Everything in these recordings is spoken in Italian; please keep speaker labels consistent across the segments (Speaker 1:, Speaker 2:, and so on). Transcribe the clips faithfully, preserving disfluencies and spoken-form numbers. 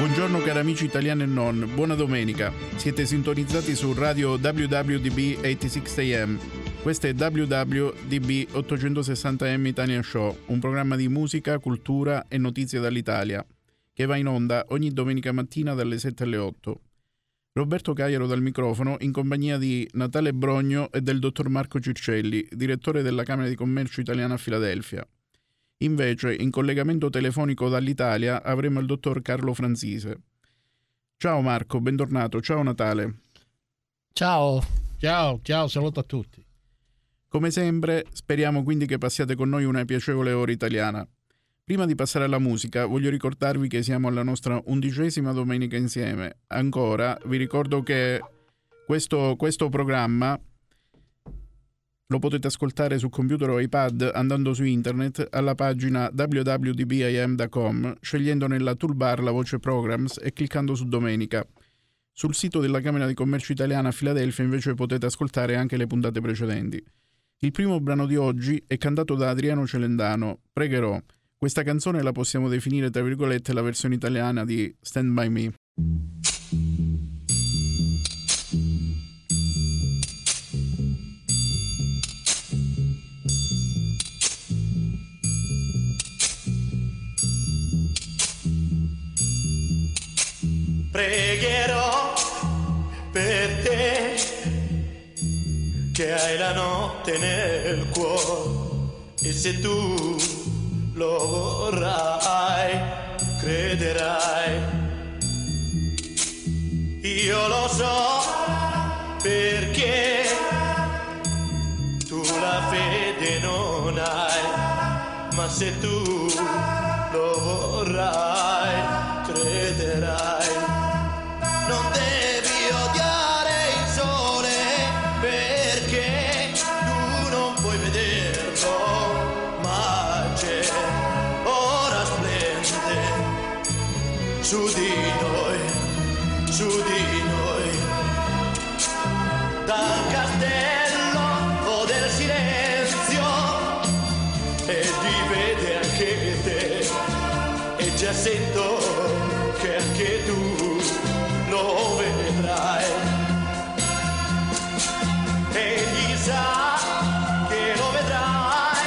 Speaker 1: Buongiorno cari amici italiani e non, buona domenica. Siete sintonizzati su radio W W D B ottantasei A M. Questo è W W D B ottocentosessanta A M Italia Show, un programma di musica, cultura e notizie dall'Italia, che va in onda ogni domenica mattina dalle sette alle otto. Roberto Caiero dal microfono, in compagnia di Natale Brogno e del dottor Marco Circelli, direttore della Camera di Commercio Italiana a Filadelfia. Invece, in collegamento telefonico dall'Italia, avremo il dottor Carlo Franzise. Ciao Marco, bentornato. Ciao Natale.
Speaker 2: Ciao. Ciao, ciao, saluto a tutti.
Speaker 1: Come sempre, speriamo quindi che passiate con noi una piacevole ora italiana. Prima di passare alla musica, voglio ricordarvi che siamo alla nostra undicesima domenica insieme. Ancora, vi ricordo che questo, questo programma lo potete ascoltare su computer o iPad andando su internet alla pagina w w w punto d b i m punto com, scegliendo nella toolbar la voce Programs e cliccando su Domenica. Sul sito della Camera di Commercio Italiana a Filadelfia invece potete ascoltare anche le puntate precedenti. Il primo brano di oggi è cantato da Adriano Celentano, Pregherò. Questa canzone la possiamo definire tra virgolette la versione italiana di Stand By Me.
Speaker 3: Pregherò per te che hai la notte nel cuore e se tu lo vorrai, crederai. Io lo so perché tu la fede non hai, ma se tu lo vorrai, crederai. Non devi odiare il sole perché tu non puoi vederlo, ma c'è, ora splende su di noi, su di noi. Dal castello del silenzio e ti vede anche te e già sento che anche tu lo vedrai. Egli sa che lo vedrai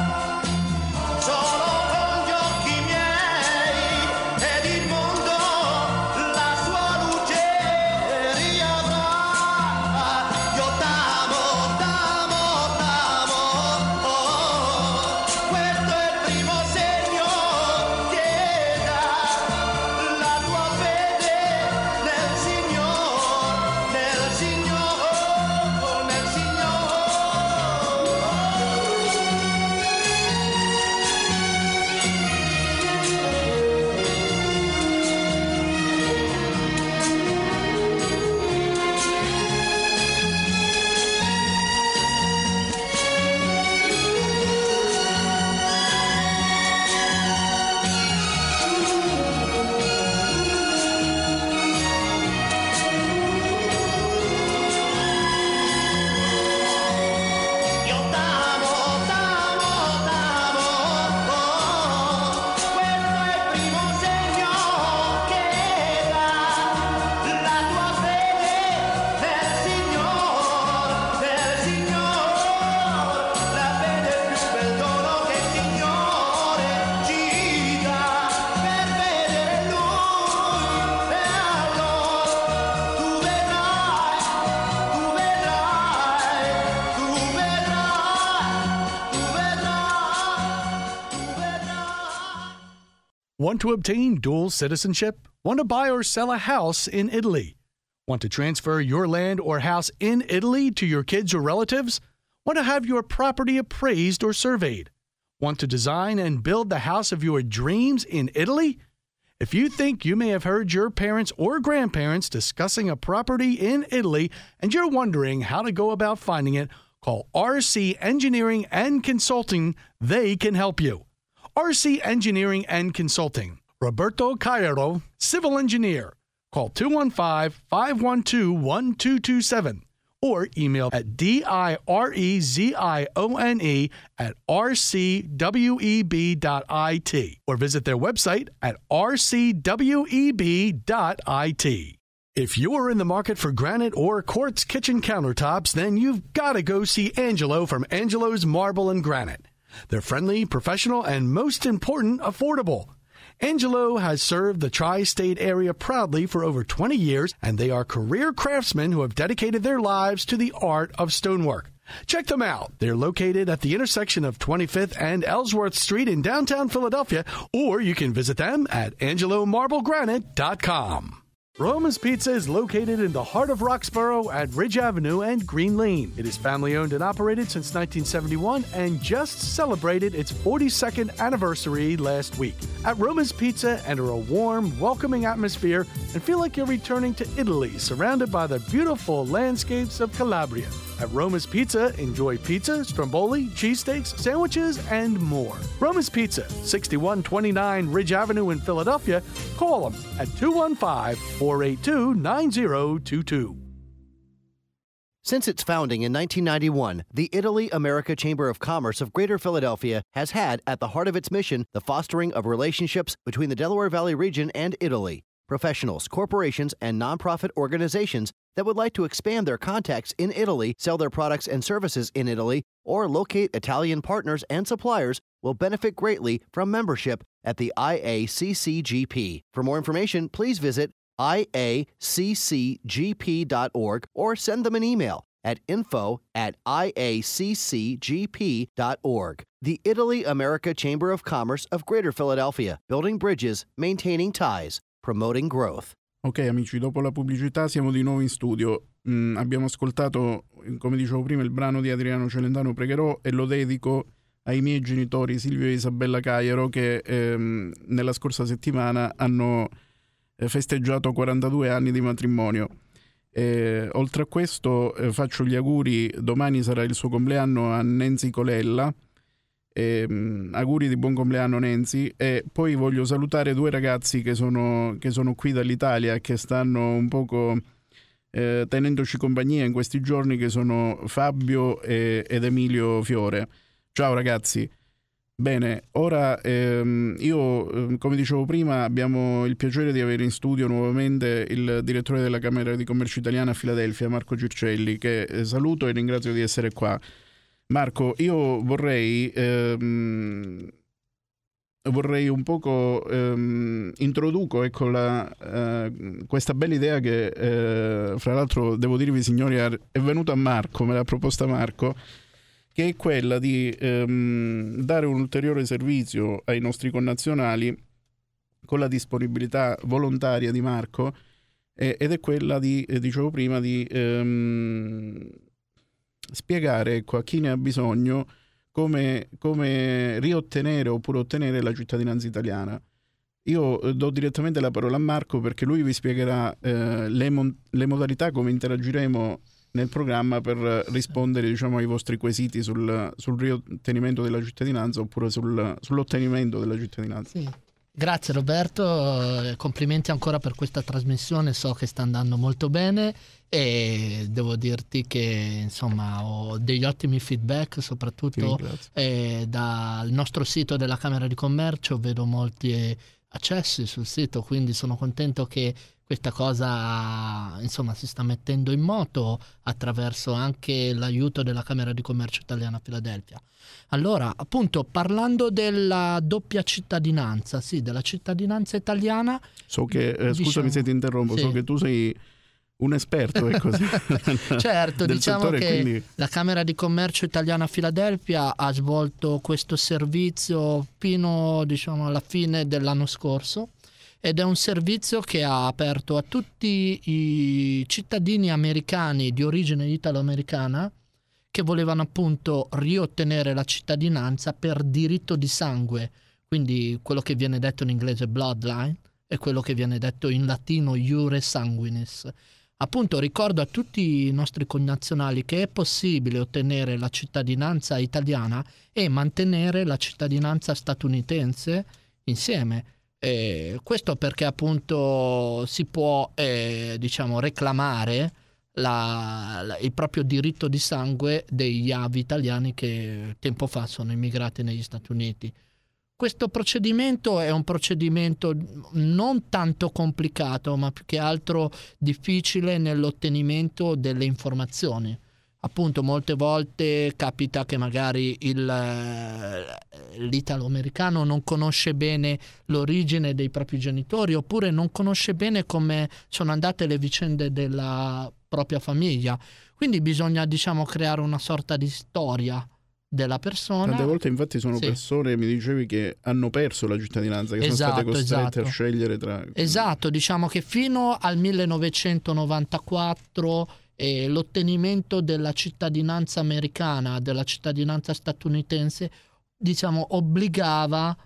Speaker 3: solo con gli occhi miei ed il mondo la sua luce riavrà. Io t'amo, t'amo, t'amo, oh, questo è il primo segno che dà la tua fede nel Signore, nel Signore, nel Signore. Io t'amo, t'amo, t'amo, oh, questo è il primo segno che dà la tua fede nel Signore, nel Signore. La fede è il più bel dono che il Signore ci dà per vedere Lui e allora tu vedrai, tu vedrai, tu vedrai, tu vedrai, tu vedrai.
Speaker 4: Want to obtain dual citizenship? Want to buy or sell a house in Italy? Want to transfer your land or house in Italy to your kids or relatives? Want to have your property appraised or surveyed? Want to design and build the house of your dreams in Italy? If you think you may have heard your parents or grandparents discussing a property in Italy and you're wondering how to go about finding it, call R C Engineering and Consulting. They can help you. R C Engineering and Consulting. Roberto Cairo, Civil Engineer. Call two one five, five one two, one two two seven or email at D I R E Z I O N E at R C W E B dot I T or visit their website at R C W E B dot I T. If you're in the market for granite or quartz kitchen countertops, then you've got to go see Angelo from Angelo's Marble and Granite. They're friendly, professional, and most important, affordable. Angelo has served the tri-state area proudly for over twenty years, and they are career craftsmen who have dedicated their lives to the art of stonework. Check them out. They're located at the intersection of twenty-fifth and Ellsworth Street in downtown Philadelphia, or you can visit them at angelo marble granite dot com. Roma's Pizza is located in the heart of Roxborough at Ridge Avenue and Green Lane. It is family-owned and operated since nineteen seventy-one and just celebrated its forty-second anniversary last week. At Roma's Pizza, enter a warm, welcoming atmosphere and feel like you're returning to Italy, surrounded by the beautiful landscapes of Calabria. At Roma's Pizza, enjoy pizza, stromboli, cheesesteaks, sandwiches, and more. Roma's Pizza, sixty-one twenty-nine Ridge Avenue in Philadelphia. Call them at two one five, four eight two, nine zero two two.
Speaker 5: Since its founding in nineteen ninety-one, the Italy-America Chamber of Commerce of Greater Philadelphia has had at the heart of its mission the fostering of relationships between the Delaware Valley region and Italy. Professionals, corporations, and nonprofit organizations that would like to expand their contacts in Italy, sell their products and services in Italy, or locate Italian partners and suppliers will benefit greatly from membership at the I A C C G P. For more information, please visit I A C C G P dot org or send them an email at info at I A C C G P dot org. The Italy-America Chamber of Commerce of Greater Philadelphia, building bridges, maintaining ties, promoting growth.
Speaker 1: Ok amici, dopo la pubblicità siamo di nuovo in studio. Mm, abbiamo ascoltato, come dicevo prima, il brano di Adriano Celentano, Pregherò, e lo dedico ai miei genitori Silvio e Isabella Caiero che ehm, nella scorsa settimana hanno eh, festeggiato quarantadue anni di matrimonio. E, oltre a questo eh, faccio gli auguri, domani sarà il suo compleanno, a Nancy Colella. E, um, auguri di buon compleanno Nancy. E poi voglio salutare due ragazzi che sono, che sono qui dall'Italia e che stanno un poco eh, tenendoci compagnia in questi giorni, che sono Fabio e, ed Emilio Fiore. Ciao ragazzi. Bene, ora ehm, io eh, come dicevo prima abbiamo il piacere di avere in studio nuovamente il direttore della Camera di Commercio Italiana a Filadelfia, Marco Circelli, che eh, saluto e ringrazio di essere qua. Marco, io vorrei ehm, vorrei un poco ehm, introduco ecco la, eh, questa bella idea che eh, fra l'altro devo dirvi signori è venuta a Marco, me l'ha proposta Marco, che è quella di ehm, dare un ulteriore servizio ai nostri connazionali con la disponibilità volontaria di Marco eh, ed è quella di, eh, dicevo prima, di ehm, spiegare ecco, a chi ne ha bisogno come, come riottenere oppure ottenere la cittadinanza italiana. Io eh, do direttamente la parola a Marco perché lui vi spiegherà eh, le, mon- le modalità come interagiremo nel programma per rispondere diciamo, ai vostri quesiti sul, sul riottenimento della cittadinanza oppure sul, sull'ottenimento della cittadinanza.
Speaker 2: Sì. Grazie Roberto, complimenti ancora per questa trasmissione, so che sta andando molto bene e devo dirti che insomma ho degli ottimi feedback, soprattutto eh, dal nostro sito della Camera di Commercio, vedo molti accessi sul sito, quindi sono contento che questa cosa insomma si sta mettendo in moto attraverso anche l'aiuto della Camera di Commercio Italiana a Filadelfia. Allora, appunto, parlando della doppia cittadinanza, sì, della cittadinanza italiana.
Speaker 1: So che, eh,
Speaker 2: diciamo,
Speaker 1: scusami se ti interrompo, sì. So che tu sei un esperto ecco,
Speaker 2: certo,
Speaker 1: del
Speaker 2: diciamo
Speaker 1: settore,
Speaker 2: che
Speaker 1: quindi...
Speaker 2: la Camera di Commercio Italiana a Filadelfia ha svolto questo servizio fino diciamo alla fine dell'anno scorso ed è un servizio che ha aperto a tutti i cittadini americani di origine italo-americana che volevano appunto riottenere la cittadinanza per diritto di sangue, quindi quello che viene detto in inglese bloodline e quello che viene detto in latino iure sanguinis. Appunto ricordo a tutti i nostri connazionali che è possibile ottenere la cittadinanza italiana e mantenere la cittadinanza statunitense insieme. E questo perché appunto si può eh, diciamo reclamare la, la, il proprio diritto di sangue degli avi italiani che tempo fa sono immigrati negli Stati Uniti. Questo procedimento è un procedimento non tanto complicato, ma più che altro difficile nell'ottenimento delle informazioni. Appunto, molte volte capita che magari il, l'italo-americano non conosce bene l'origine dei propri genitori, oppure non conosce bene come sono andate le vicende della propria famiglia. Quindi bisogna, diciamo, creare una sorta di storia della persona.
Speaker 1: Tante volte infatti sono
Speaker 2: Sì.
Speaker 1: persone, mi dicevi, che hanno perso la cittadinanza, che
Speaker 2: Esatto,
Speaker 1: sono state costrette
Speaker 2: esatto.
Speaker 1: a scegliere tra...
Speaker 2: Esatto, diciamo che fino al millenovecentonovantaquattro eh, l'ottenimento della cittadinanza americana, della cittadinanza statunitense, diciamo, obbligava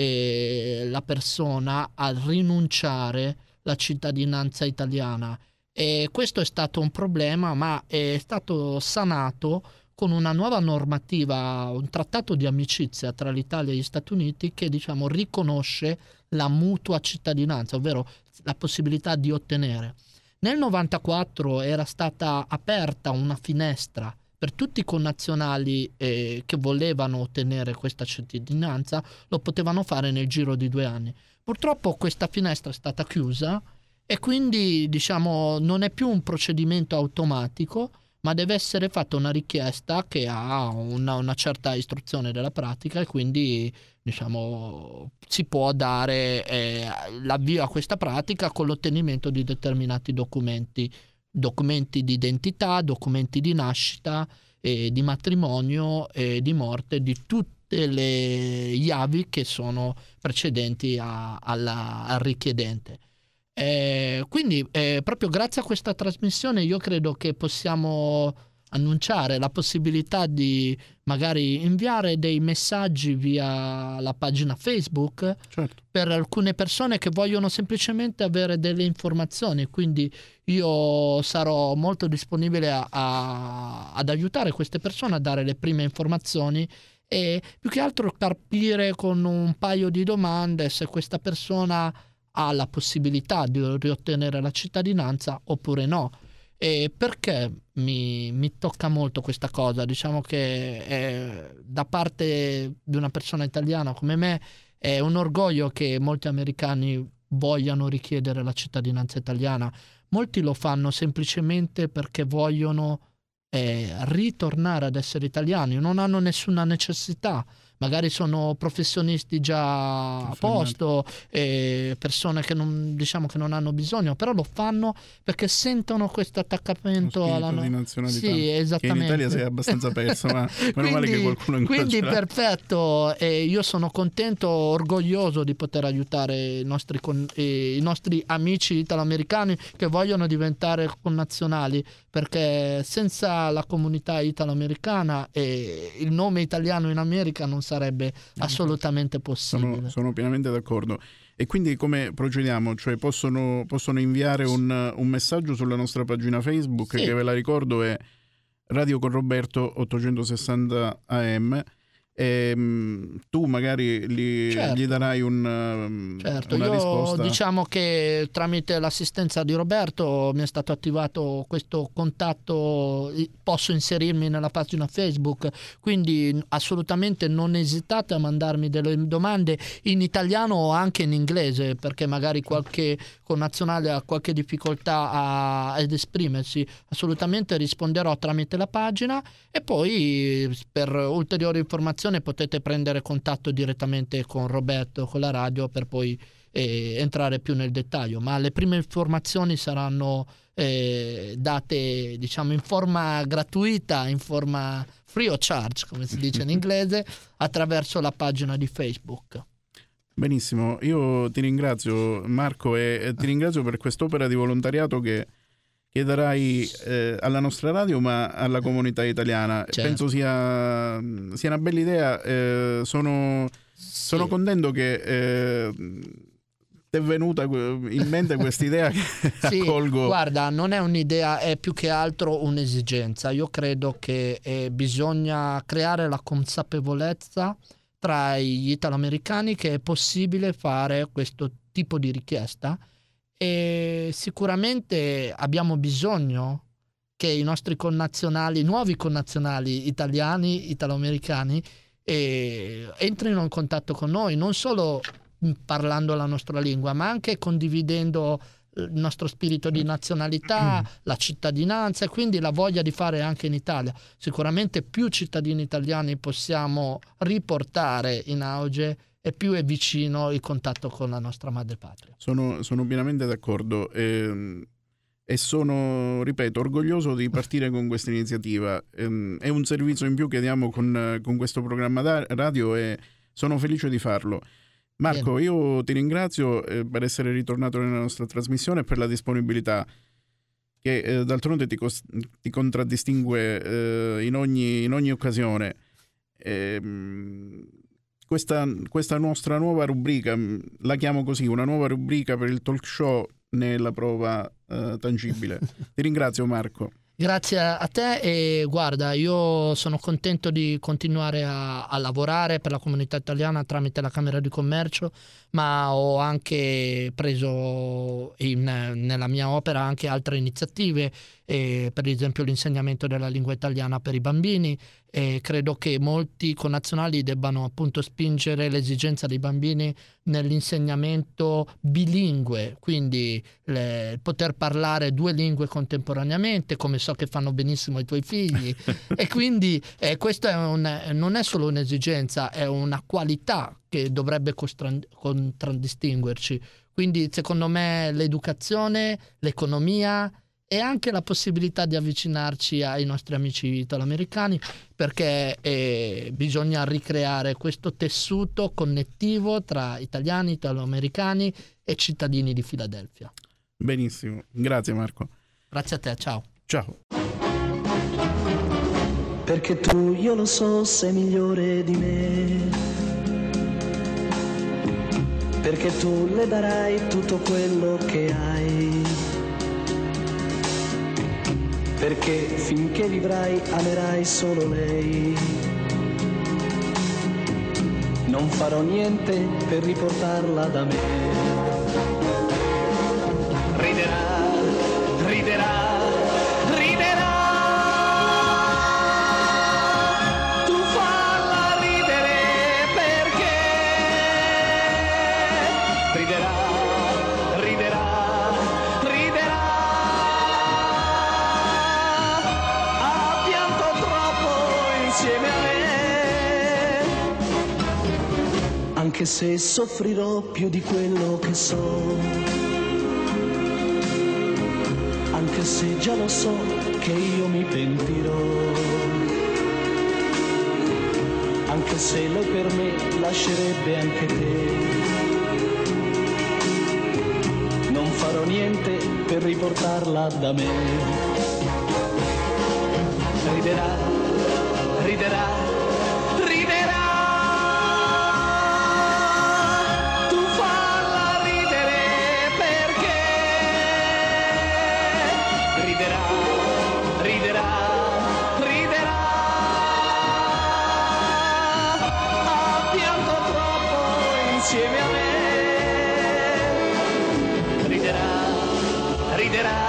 Speaker 2: eh, la persona a rinunciare alla cittadinanza italiana. E questo è stato un problema, ma è stato sanato con una nuova normativa, un trattato di amicizia tra l'Italia e gli Stati Uniti che, diciamo, riconosce la mutua cittadinanza, ovvero la possibilità di ottenere. Nel novantaquattro era stata aperta una finestra per tutti i connazionali eh, che volevano ottenere questa cittadinanza, lo potevano fare nel giro di due anni. Purtroppo questa finestra è stata chiusa e quindi, diciamo, non è più un procedimento automatico, ma deve essere fatta una richiesta che ha una, una certa istruzione della pratica e quindi, diciamo, si può dare eh, l'avvio a questa pratica con l'ottenimento di determinati documenti, documenti di identità, documenti di nascita, eh, di matrimonio e di morte di tutte le chiavi che sono precedenti a, alla, al richiedente. Eh, quindi eh, proprio grazie a questa trasmissione io credo che possiamo annunciare la possibilità di magari inviare dei messaggi via la pagina Facebook,
Speaker 1: Certo.
Speaker 2: per alcune persone che vogliono semplicemente avere delle informazioni, quindi io sarò molto disponibile a, a, ad aiutare queste persone a dare le prime informazioni e più che altro capire con un paio di domande se questa persona ha la possibilità di riottenere la cittadinanza oppure no. E perché mi, mi tocca molto questa cosa? Diciamo che è, da parte di una persona italiana come me è un orgoglio che molti americani vogliano richiedere la cittadinanza italiana. Molti lo fanno semplicemente perché vogliono eh, ritornare ad essere italiani, non hanno nessuna necessità. Magari sono professionisti già a posto, eh, persone che non, diciamo che non hanno bisogno, però lo fanno perché sentono questo attaccamento alla
Speaker 1: di nazionalità,
Speaker 2: sì, esattamente.
Speaker 1: che in Italia si è abbastanza perso, ma meno
Speaker 2: quindi,
Speaker 1: male che qualcuno ancora
Speaker 2: quindi
Speaker 1: ce l'ha.
Speaker 2: perfetto, e io sono contento, orgoglioso di poter aiutare i nostri, con, eh, i nostri amici italo-americani che vogliono diventare connazionali, perché senza la comunità italo-americana eh, il nome italiano in America non sarebbe assolutamente possibile.
Speaker 1: Sono, sono pienamente d'accordo. E quindi come procediamo? Cioè possono, possono inviare un, un messaggio sulla nostra pagina Facebook,
Speaker 2: Sì.
Speaker 1: che ve la ricordo è Radio con Roberto ottocentosessanta A M, e mh, tu magari gli,
Speaker 2: Certo.
Speaker 1: gli darai un, um,
Speaker 2: Certo,
Speaker 1: una
Speaker 2: io
Speaker 1: risposta.
Speaker 2: diciamo che tramite l'assistenza di Roberto mi è stato attivato questo contatto, posso inserirmi nella pagina Facebook, quindi assolutamente non esitate a mandarmi delle domande in italiano o anche in inglese, perché magari qualche connazionale ha qualche difficoltà a, ad esprimersi. Assolutamente risponderò tramite la pagina e poi per ulteriori informazioni potete prendere contatto direttamente con Roberto, con la radio, per poi eh, entrare più nel dettaglio, ma le prime informazioni saranno eh, date, diciamo, in forma gratuita, in forma free of charge, come si dice in inglese, attraverso la pagina di Facebook.
Speaker 1: Benissimo, io ti ringrazio Marco e, e ti ringrazio per quest'opera di volontariato che che darai eh, alla nostra radio ma alla comunità italiana.
Speaker 2: Certo.
Speaker 1: Penso sia, sia una bella idea. Eh, sono, sono
Speaker 2: Sì.
Speaker 1: contento che eh, ti è venuta in mente questa idea che
Speaker 2: Sì,
Speaker 1: accolgo.
Speaker 2: guarda, non è un'idea, è più che altro un'esigenza. Io credo che eh, bisogna creare la consapevolezza tra gli italoamericani che è possibile fare questo tipo di richiesta. E sicuramente abbiamo bisogno che i nostri connazionali, nuovi connazionali italiani, italoamericani, eh, entrino in contatto con noi, non solo parlando la nostra lingua, ma anche condividendo il nostro spirito di nazionalità, la cittadinanza e quindi la voglia di fare anche in Italia. Sicuramente più cittadini italiani possiamo riportare in auge e più è vicino il contatto con la nostra madrepatria.
Speaker 1: Sono, sono pienamente d'accordo e, e sono, ripeto, orgoglioso di partire con questa iniziativa. È un servizio in più che diamo con, con questo programma da radio e sono felice di farlo. Marco, Bene. Io ti ringrazio eh, per essere ritornato nella nostra trasmissione e per la disponibilità che eh, d'altronde ti, cos- ti contraddistingue eh, in, ogni, in ogni occasione. E, mh, questa, questa nostra nuova rubrica, la chiamo così, una nuova rubrica per il talk show nella prova eh, tangibile. Ti ringrazio, Marco.
Speaker 2: Grazie a te e guarda, io sono contento di continuare a, a lavorare per la comunità italiana tramite la Camera di Commercio, ma ho anche preso in, nella mia opera anche altre iniziative, eh, per esempio l'insegnamento della lingua italiana per i bambini, e credo che molti connazionali debbano appunto spingere l'esigenza dei bambini nell'insegnamento bilingue, quindi le, poter parlare due lingue contemporaneamente, come so che fanno benissimo i tuoi figli e quindi eh, questo è un, non è solo un'esigenza, è una qualità che dovrebbe costran- contraddistinguerci. Quindi secondo me l'educazione, l'economia e anche la possibilità di avvicinarci ai nostri amici italoamericani, perché eh, bisogna ricreare questo tessuto connettivo tra italiani, italoamericani e cittadini di Filadelfia.
Speaker 1: Benissimo, grazie Marco.
Speaker 2: Grazie a te, ciao.
Speaker 1: Ciao.
Speaker 6: Perché tu, io lo so, sei migliore di me, perché tu le darai tutto quello che hai, perché finché vivrai amerai solo lei. Non farò niente per riportarla da me. Riderà, riderà, riderà. Tu falla ridere perché riderà, riderà, riderà. Ha pianto troppo insieme a me, anche se soffrirò più di quello che so, anche se già lo so che io mi pentirò, anche se lei per me lascerebbe anche te. Non farò niente per riportarla da me. Riderà, riderà, riderà. Tu falla ridere perché riderà, riderà, riderà. Ha pianto troppo insieme a me. Riderà, riderà.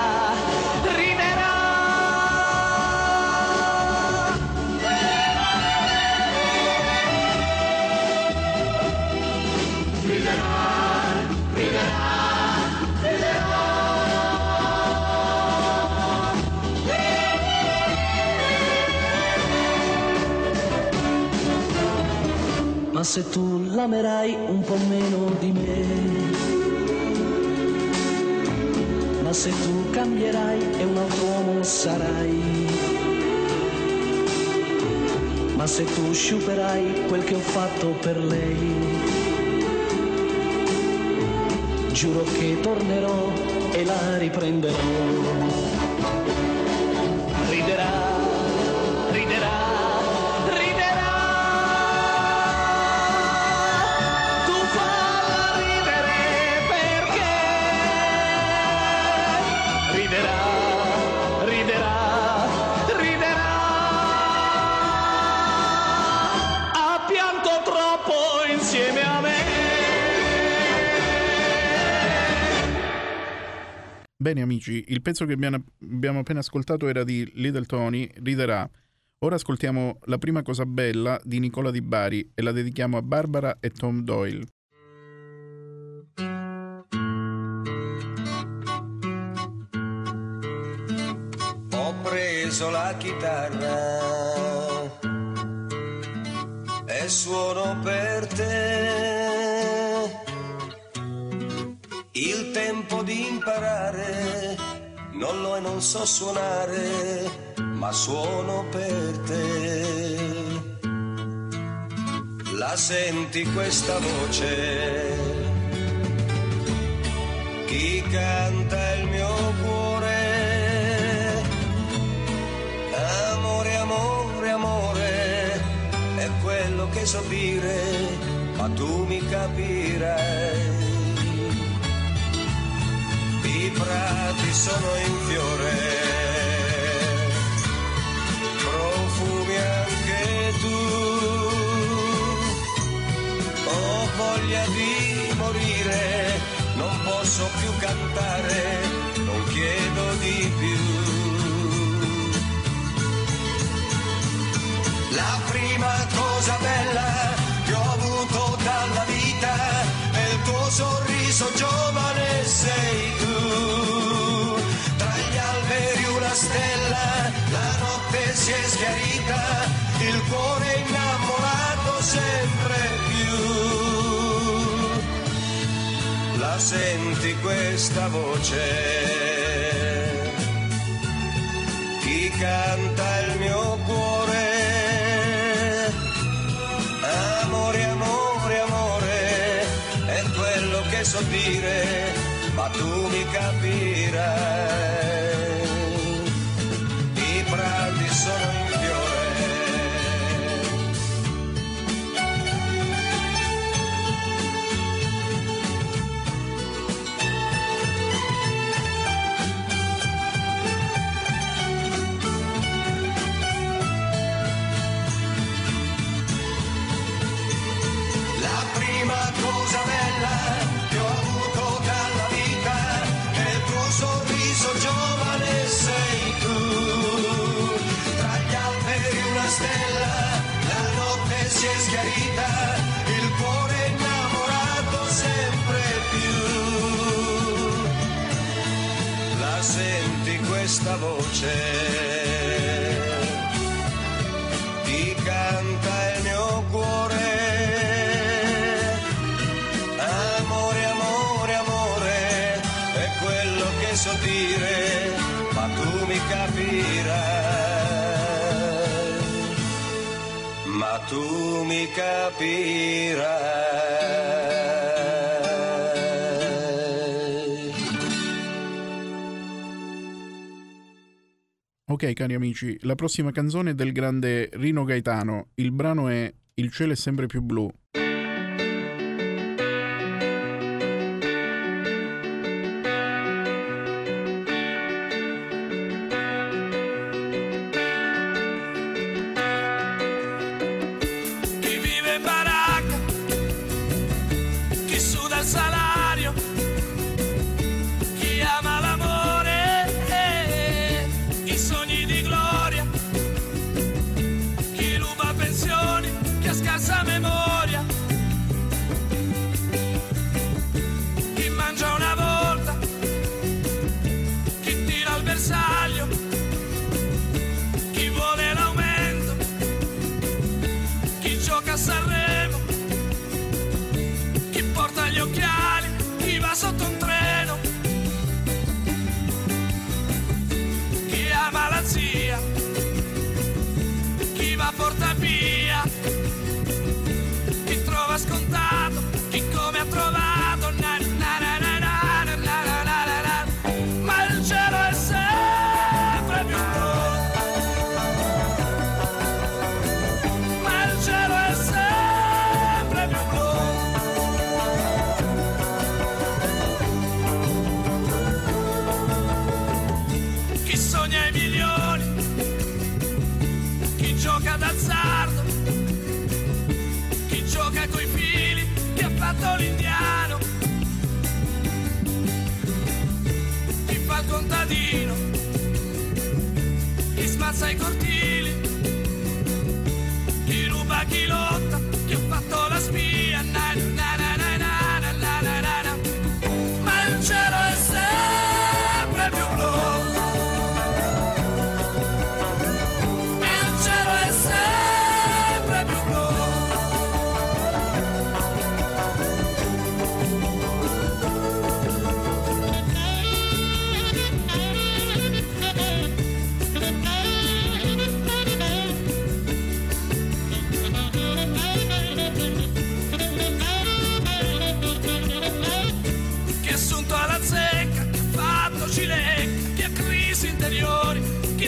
Speaker 6: Ma se tu l'amerai un po' meno di me, ma se tu cambierai e un altro uomo sarai, ma se tu sciuperai quel che ho fatto per lei, giuro che tornerò e la riprenderò. Riderà, riderà.
Speaker 1: Bene amici, il pezzo che abbiamo, abbiamo appena ascoltato era di Little Tony, Riderà. Ora ascoltiamo La prima cosa bella di Nicola Di Bari e la dedichiamo a Barbara e Tom Doyle.
Speaker 7: Ho preso la chitarra e suono per te. Il tempo di imparare non lo e non so suonare, ma suono per te. La senti questa voce? Chi canta il mio cuore? Amore, amore, amore, è quello che so dire, ma tu mi capirai. I prati sono in fiore, profumi anche tu. Ho voglia di morire, non posso più cantare, non chiedo di più. La prima cosa bella che ho avuto dalla vita è il tuo sorriso giovane, sei tu. Tra gli alberi una stella, la notte si è schiarita, il cuore innamorato sempre più. La senti questa voce? Chi canta il mio cuore? Amore, amore, amore, è quello che so dire, ma tu mi capirai. I prati sono in fiore. La prima cosa bella che ho avuto dalla vita è il tuo sorriso giovane, sei tu. Tra gli alberi una stella, la notte si è schiarita, il cuore innamorato sempre più. La senti questa voce? Chi canta il mio cuore? Amore, amore, amore, è quello che so dire, ma tu mi capirai, ma tu mi capirai.
Speaker 1: Ok cari amici, la prossima canzone è del grande Rino Gaetano, il brano è Il cielo è sempre più blu.
Speaker 8: Chi vive in baracca, chi suda il salario, chi ama l'amore, eh, i sogni di gloria, chi ruba pensioni, chi ha scarsa memoria, chi mangia una volta, chi tira al bersaglio, chi vuole l'aumento, chi gioca a Sanremo, chi porta gli occhiali, chi va sotto un treno, chi ama la zia, chi va a Portapia, chi trova scontato, chi come ha trovato, na, na, na, na, na, na, na, na, na, na. Ma il cielo è sempre più blu, ma il cielo è sempre più blu. Chi sogna i milioni, chi gioca d'azzardo, chi gioca coi fili, chi ha fatto l'indiano, chi fa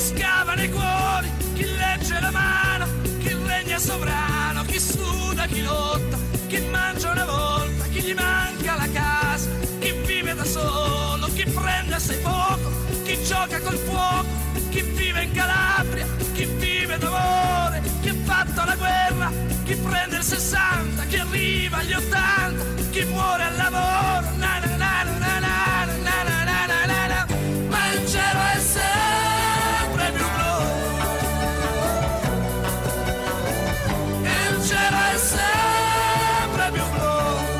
Speaker 8: scava nei cuori, chi legge la mano, chi regna sovrano, chi suda, chi lotta, chi mangia una volta, chi gli manca la casa, chi vive da solo, chi prende assai poco, chi gioca col fuoco, chi vive in Calabria, chi vive d'amore, chi ha fatto la guerra, chi prende il sessanta, chi arriva agli ottanta, chi muore al lavoro, na na na na na na na na na na na. Ma il cielo è sempre più blu, il cielo è sempre più blu,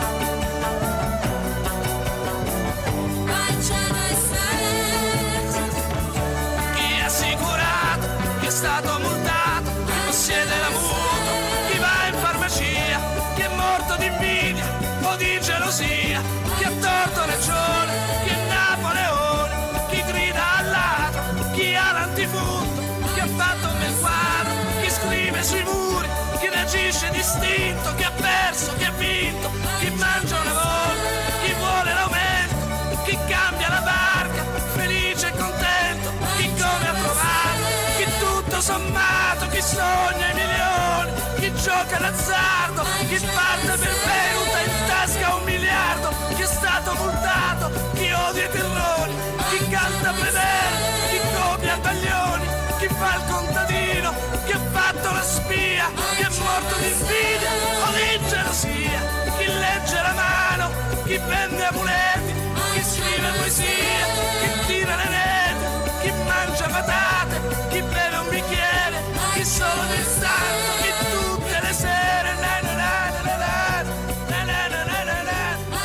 Speaker 8: ma il cielo è sempre più blu. Chi è assicurato, chi è stato multato, chi possiede la mutua, chi va in farmacia, chi è morto di invidia o di gelosia, chi ha torto ragione, chi è Napoleone, chi grida al ladro, chi ha l'antifurto, chi ha fatto un bel quadro, chi scrive sui muri, chi reagisce distinto, chi ha perso, chi ha vinto, chi mangia una volta, chi vuole l'aumento, chi cambia la barca, felice e contento, chi come ha trovato, chi tutto sommato, chi sogna i milioni, chi gioca l'azzardo, chi parte per bevuta in tasca un miliardo, chi è stato multato, chi odia i terroni, chi canta Predere, chi copia Baglioni, chi fa il contadino, chi ha fatto la spia, chi è morto di invidia o di gelosia, chi legge la mano, chi vende amuleti, chi scrive poesia, chi tira le reti, chi mangia patate, chi beve un bicchiere, chi solo del santo, chi tutte le sere na na na na na na na na na na na.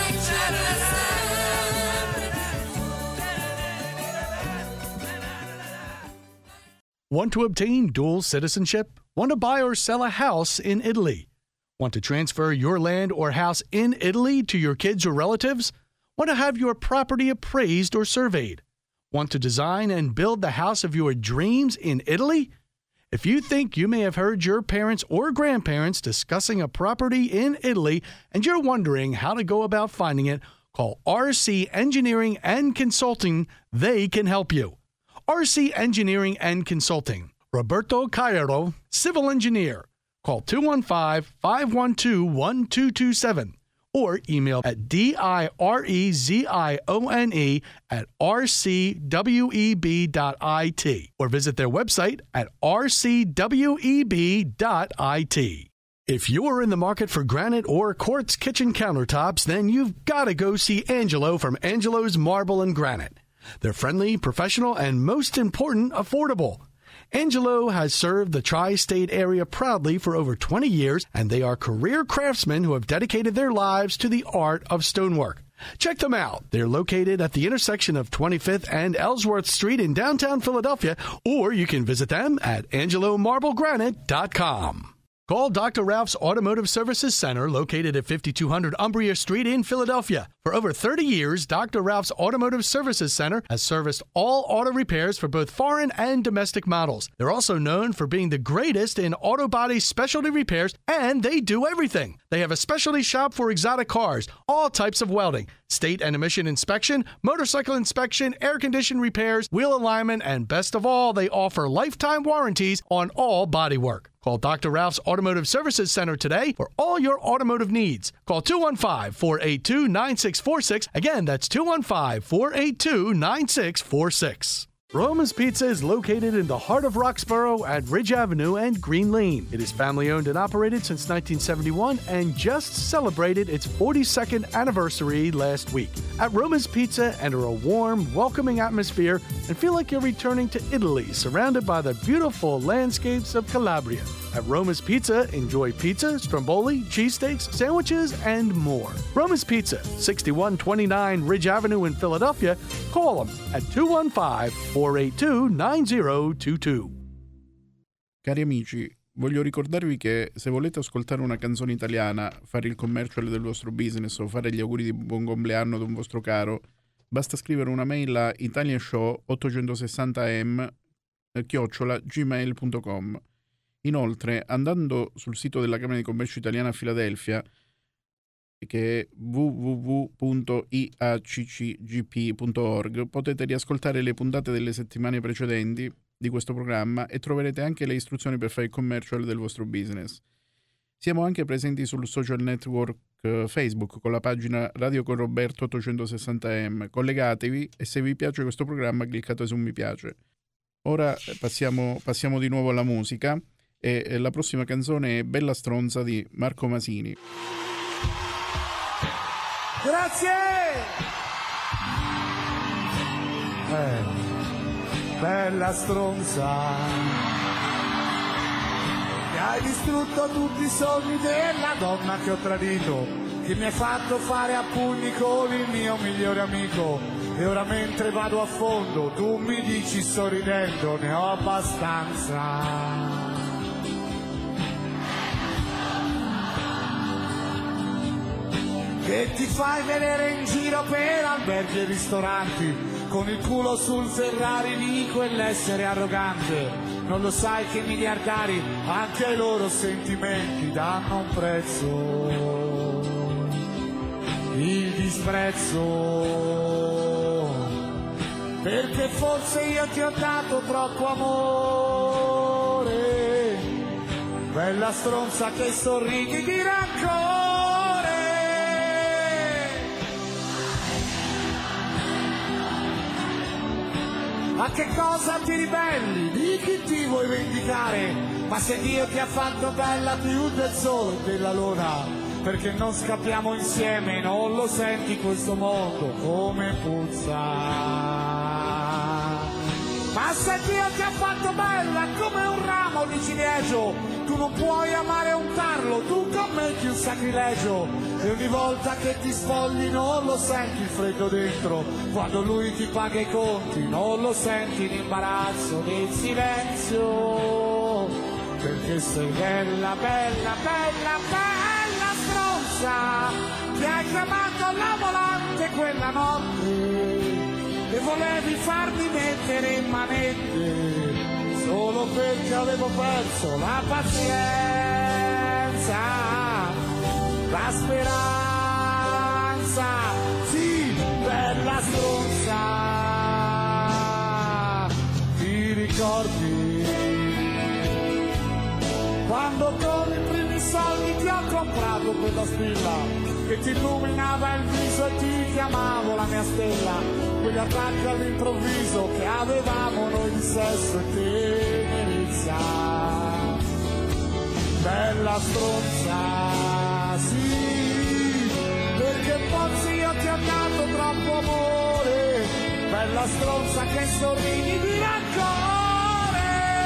Speaker 4: Want to obtain dual citizenship? Want to buy or sell a house in Italy? Want to transfer your land or house in Italy to your kids or relatives? Want to have your property appraised or surveyed? Want to design and build the house of your dreams in Italy? If you think you may have heard your parents or grandparents discussing a property in Italy and you're wondering how to go about finding it, call R C Engineering and Consulting. They can help you. R C Engineering and Consulting. Roberto Cairo, Civil Engineer. Call two one five, five one two, one two two seven or email at D I R E Z I O N E at R C W E B dot I T or visit their website at R C W E B dot I T. If you're in the market for granite or quartz kitchen countertops, then you've got to go see Angelo from Angelo's Marble and Granite. They're friendly, professional, and most important, affordable. Angelo has served the tri-state area proudly for over twenty years, and they are career craftsmen who have dedicated their lives to the art of stonework. Check them out. They're located at the intersection of twenty-fifth and Ellsworth Street in downtown Philadelphia, or you can visit them at angelo marble granite dot com. Call Doctor Ralph's Automotive Services Center, located at fifty-two hundred Umbria Street in Philadelphia. For over thirty years, Doctor Ralph's Automotive Services Center has serviced all auto repairs for both foreign and domestic models. They're also known for being the greatest in auto body specialty repairs, and they do everything. They have a specialty shop for exotic cars, all types of welding, state and emission inspection, motorcycle inspection, air condition repairs, wheel alignment, and best of all, they offer lifetime warranties on all bodywork. Call Doctor Ralph's Automotive Services Center today for all your automotive needs. Call two one five, four eight two, nine six four six. Again, that's two one five, four eight two, nine six four six. Roma's Pizza is located in the heart of Roxborough at Ridge Avenue and Green Lane. It is family owned and operated since nineteen seventy-one and just celebrated its forty-second anniversary last week. At Roma's Pizza, enter a warm, welcoming atmosphere and feel like you're returning to Italy, surrounded by the beautiful landscapes of Calabria. At Roma's Pizza, enjoy pizza, stromboli, cheesesteaks, sandwiches, and more. Roma's Pizza, sixty-one twenty-nine Ridge Avenue in Philadelphia. Call them at two one five, four eight two, nine zero two two.
Speaker 1: Cari amici, voglio ricordarvi che se volete ascoltare una canzone italiana, fare il commercial del vostro business o fare gli auguri di buon compleanno ad un vostro caro, basta scrivere una mail a italianshow ottocentosessanta m chiocciola gmail punto com. Inoltre, andando sul sito della Camera di Commercio Italiana a Filadelfia, che è w w w punto i a c c g p punto org, potete riascoltare le puntate delle settimane precedenti di questo programma e troverete anche le istruzioni per fare il commercial del vostro business. Siamo anche presenti sul social network eh, Facebook con la pagina Radio con Roberto ottocentosessanta M. Collegatevi e se vi piace questo programma cliccate su mi piace. Ora passiamo, passiamo di nuovo alla musica e, e la prossima canzone è Bella stronza di Marco Masini.
Speaker 9: Grazie! Eh, bella stronza, mi hai distrutto tutti i sogni della donna che ho tradito, che mi hai fatto fare a pugni con il mio migliore amico. E ora mentre vado a fondo tu mi dici sorridendo ne ho abbastanza. Che ti fai vedere in giro per alberghi e ristoranti con il culo sul Ferrari di quell'essere arrogante. Non lo sai che i miliardari anche ai loro sentimenti danno un prezzo, il disprezzo, perché forse io ti ho dato troppo amore, bella stronza che sorridi di rancore. A che cosa ti ribelli? Di chi ti vuoi vendicare? Ma se Dio ti ha fatto bella più del sole e della luna, perché non scappiamo insieme, non lo senti questo mondo come puzza? Ma se Dio ti ha fatto bella come un ramo di ciliegio, tu non puoi amare un tarlo, tu commetti un sacrilegio. E ogni volta che ti spogli non lo senti il freddo dentro, quando lui ti paga i conti non lo senti l'imbarazzo del silenzio, perché sei bella, bella, bella, bella stronza, ti hai chiamato la volante quella notte e volevi farmi mettere in manette solo perché avevo perso la pazienza, la speranza. Sì, bella stronza, ti ricordi quando con i primi soldi ti ho comprato quella spilla che ti illuminava il viso e ti chiamavo la mia stella, quegli attacchi all'improvviso che avevamo noi di sesso e tenerezza, bella stronza, sì, perché forse io ti ho dato troppo amore, bella stronza che sorridi di rancore.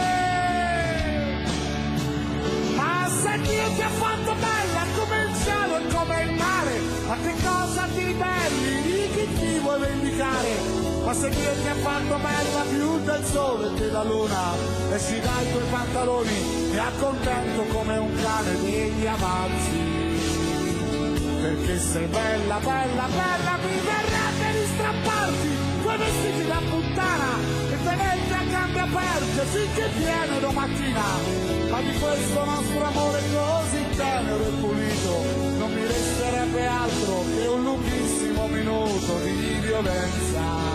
Speaker 9: Ma se Dio ti ha fatto bella come il cielo e come il mare, a che cosa ti ribelli? Di chi ti vuoi vendicare? Ma se Dio ti ha fatto bella più del sole e della luna, e si dai i tuoi pantaloni e accontento come un cane degli avanzi, perché sei bella, bella, bella, mi verrebbe di strapparti quei vestiti da puttana e tenerti a gambe aperte finché viene domattina. Ma di questo nostro amore così tenero e pulito non mi resterebbe altro che un lunghissimo minuto di violenza.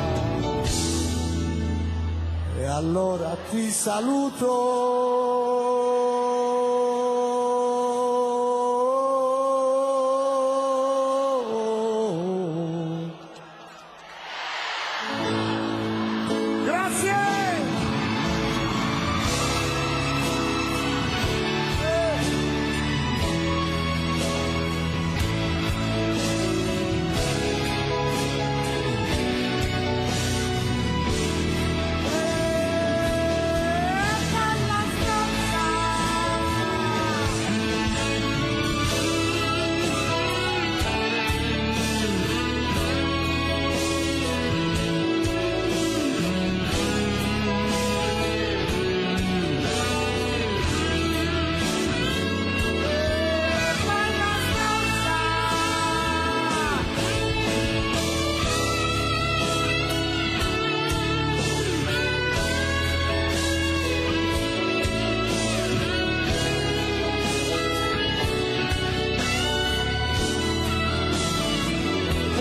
Speaker 9: E allora ti saluto.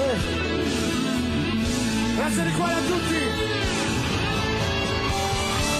Speaker 9: Grazie di cuore a tutti.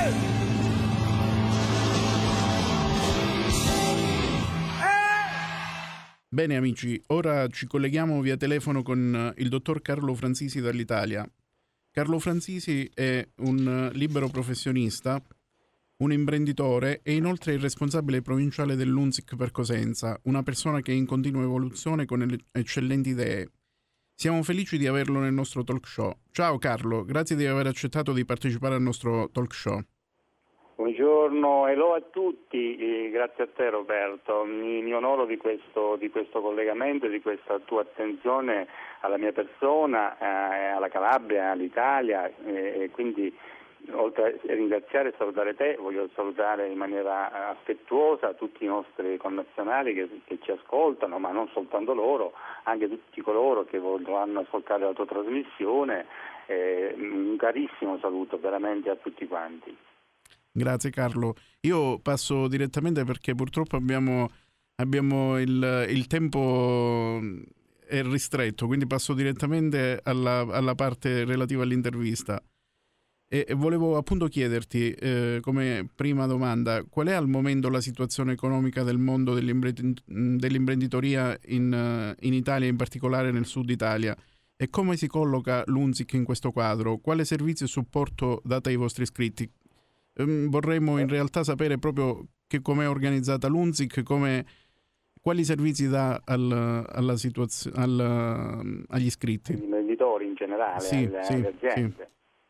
Speaker 1: Bene amici, ora ci colleghiamo via telefono con il dottor Carlo Franzisi dall'Italia. Carlo Franzisi è un libero professionista, un imprenditore e inoltre il responsabile provinciale dell'U N S I C per Cosenza, una persona che è in continua evoluzione con eccellenti idee. Siamo felici di averlo nel nostro talk show. Ciao Carlo, grazie di aver accettato di partecipare al nostro talk show.
Speaker 10: Buongiorno, hello a tutti, eh, grazie a te Roberto, mi, mi onoro di questo, di questo collegamento e di questa tua attenzione alla mia persona, eh, alla Calabria, all'Italia, eh, e quindi oltre a ringraziare e salutare te, voglio salutare in maniera affettuosa tutti i nostri connazionali che, che ci ascoltano, ma non soltanto loro, anche tutti coloro che vorranno ascoltare la tua trasmissione, eh, un carissimo saluto veramente a tutti quanti.
Speaker 1: Grazie Carlo. Io passo direttamente perché purtroppo abbiamo, abbiamo il, il tempo è ristretto, quindi passo direttamente alla, alla parte relativa all'intervista. E, e volevo appunto chiederti, eh, come prima domanda, qual è al momento la situazione economica del mondo dell'imprenditoria in, in Italia, in particolare nel sud Italia, e come si colloca l'U N S I C in questo quadro? Quale servizio e supporto date ai vostri iscritti? Vorremmo in realtà sapere proprio che com'è organizzata l'U N S I C, come, quali servizi dà al, alla situazio- al, agli iscritti.
Speaker 10: Agli imprenditori in generale,
Speaker 1: sì,
Speaker 10: alle,
Speaker 1: sì,
Speaker 10: alle aziende.
Speaker 1: Sì.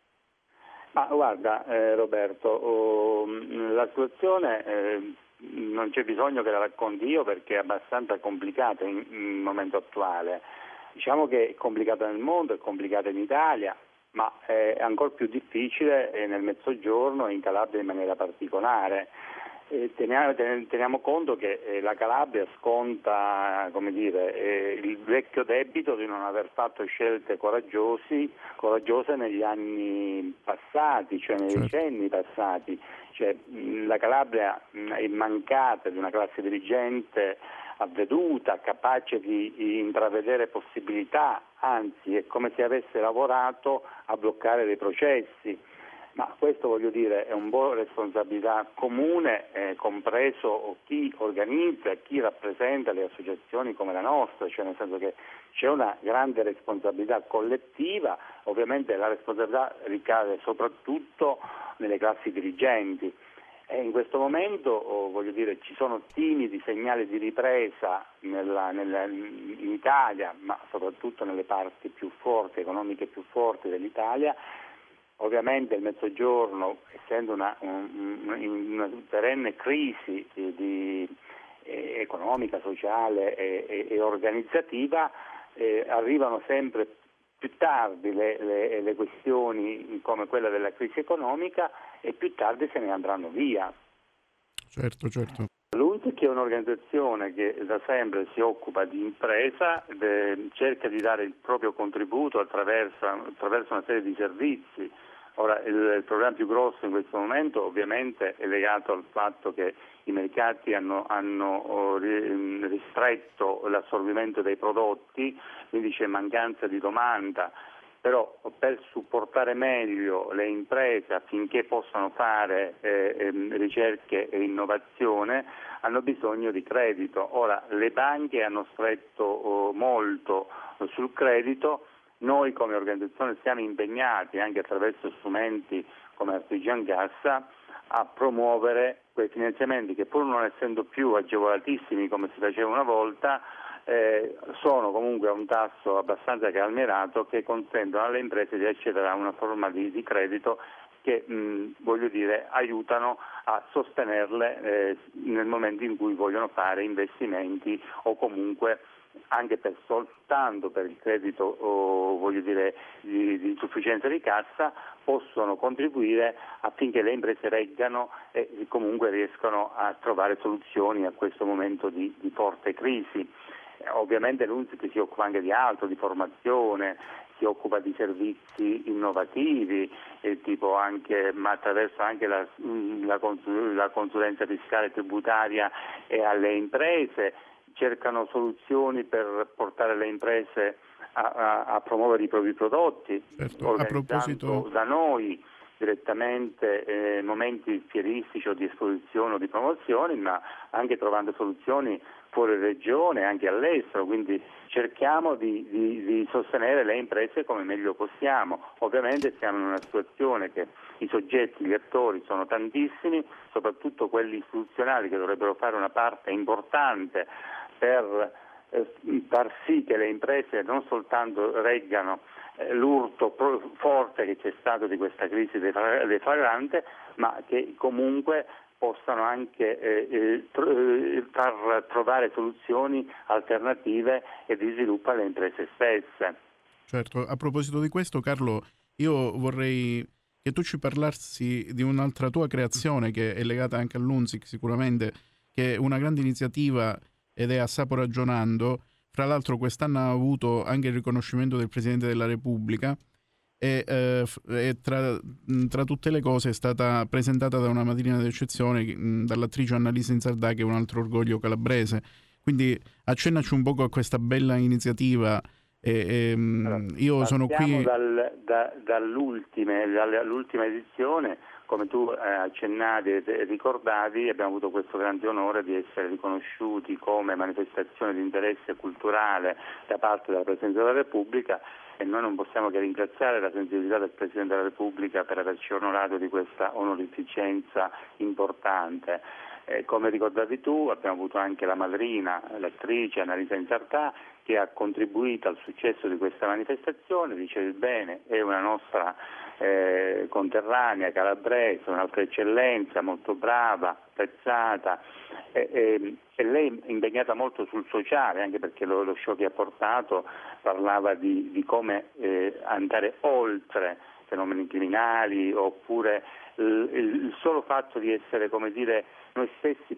Speaker 10: Ma guarda eh, Roberto, oh, la situazione eh, non c'è bisogno che la racconti io perché è abbastanza complicata in, in momento attuale. Diciamo che è complicata nel mondo, è complicata in Italia, ma è ancora più difficile nel Mezzogiorno e in Calabria in maniera particolare. Eh, teniamo, teniamo conto che eh, la Calabria sconta, come dire, eh, il vecchio debito di non aver fatto scelte coraggiosi, coraggiose negli anni passati, cioè nei
Speaker 1: certo.
Speaker 10: decenni passati. Cioè, mh, la Calabria mh, è mancata di una classe dirigente avveduta, capace di intravedere possibilità, anzi è come se avesse lavorato a bloccare dei processi. Ma questo, voglio dire, è un po' responsabilità comune, eh, compreso chi organizza e chi rappresenta le associazioni come la nostra, cioè nel senso che c'è una grande responsabilità collettiva, ovviamente la responsabilità ricade soprattutto nelle classi dirigenti. E in questo momento, oh, voglio dire, ci sono timidi segnali di ripresa nella, nella, in Italia, ma soprattutto nelle parti più forti, economiche più forti dell'Italia. Ovviamente il Mezzogiorno, essendo una, un, una perenne crisi di, eh, economica, sociale e, e, e organizzativa, eh, arrivano sempre più tardi le, le, le questioni come quella della crisi economica e più tardi se ne andranno via.
Speaker 1: Certo, certo.
Speaker 10: L'U N S I C è un'organizzazione che da sempre si occupa di impresa, eh, cerca di dare il proprio contributo attraverso, attraverso una serie di servizi. Ora, il, il problema più grosso in questo momento ovviamente è legato al fatto che i mercati hanno, hanno oh, ristretto l'assorbimento dei prodotti, quindi c'è mancanza di domanda. Però per supportare meglio le imprese affinché possano fare eh, ricerche e innovazione hanno bisogno di credito. Ora le banche hanno stretto oh, molto sul credito, noi come organizzazione siamo impegnati anche attraverso strumenti come Artigian Cassa a promuovere quei finanziamenti che pur non essendo più agevolatissimi come si faceva una volta, Eh, sono comunque a un tasso abbastanza calmierato che consentono alle imprese di accedere a una forma di, di credito che mh, voglio dire aiutano a sostenerle eh, nel momento in cui vogliono fare investimenti o comunque anche per soltanto per il credito o, voglio dire di, di sufficienza di cassa possono contribuire affinché le imprese reggano e comunque riescano a trovare soluzioni a questo momento di, di forte crisi. Ovviamente l'U N S I C si occupa anche di altro, di formazione, si occupa di servizi innovativi, eh, tipo anche, ma attraverso anche la, la, consul, la consulenza fiscale e tributaria e alle imprese, cercano soluzioni per portare le imprese a, a, a promuovere i propri prodotti,
Speaker 1: certo.
Speaker 10: organizzando
Speaker 1: A proposito...
Speaker 10: da noi direttamente eh, momenti fieristici o di esposizione o di promozioni, ma anche trovando soluzioni fuori regione, anche all'estero, quindi cerchiamo di, di, di sostenere le imprese come meglio possiamo. Ovviamente siamo in una situazione che i soggetti, gli attori sono tantissimi, soprattutto quelli istituzionali che dovrebbero fare una parte importante per eh, far sì che le imprese non soltanto reggano eh, l'urto pro- forte che c'è stato di questa crisi deflagrante, ma che comunque possano anche eh, eh, tr- far trovare soluzioni alternative e di sviluppo alle imprese stesse.
Speaker 1: Certo, a proposito di questo, Carlo, io vorrei che tu ci parlassi di un'altra tua creazione che è legata anche all'Unzic sicuramente, che è una grande iniziativa ed è Assapo Ragionando. Fra l'altro quest'anno ha avuto anche il riconoscimento del Presidente della Repubblica e, eh, e tra, tra tutte le cose è stata presentata da una madrina d'eccezione, mh, dall'attrice Annalisa Inzardà, che è un altro orgoglio calabrese. Quindi accennaci un poco a questa bella iniziativa. E, e,
Speaker 10: allora,
Speaker 1: io sono qui
Speaker 10: dal, da, dall'ultima, dall'ultima edizione, come tu eh, accennavi e ricordavi, abbiamo avuto questo grande onore di essere riconosciuti come manifestazione di interesse culturale da parte della Presidenza della Repubblica, e noi non possiamo che ringraziare la sensibilità del Presidente della Repubblica per averci onorato di questa onorificenza importante. Eh, come ricordavi tu, abbiamo avuto anche la madrina, l'attrice Annalisa Inzardà, che ha contribuito al successo di questa manifestazione. Dicevi bene, è una nostra eh, conterranea calabrese, un'altra eccellenza, molto brava, apprezzata, e, e, e lei è impegnata molto sul sociale, anche perché lo, lo show che ha portato parlava di, di come eh, andare oltre fenomeni criminali, oppure il, il solo fatto di essere, come dire, noi stessi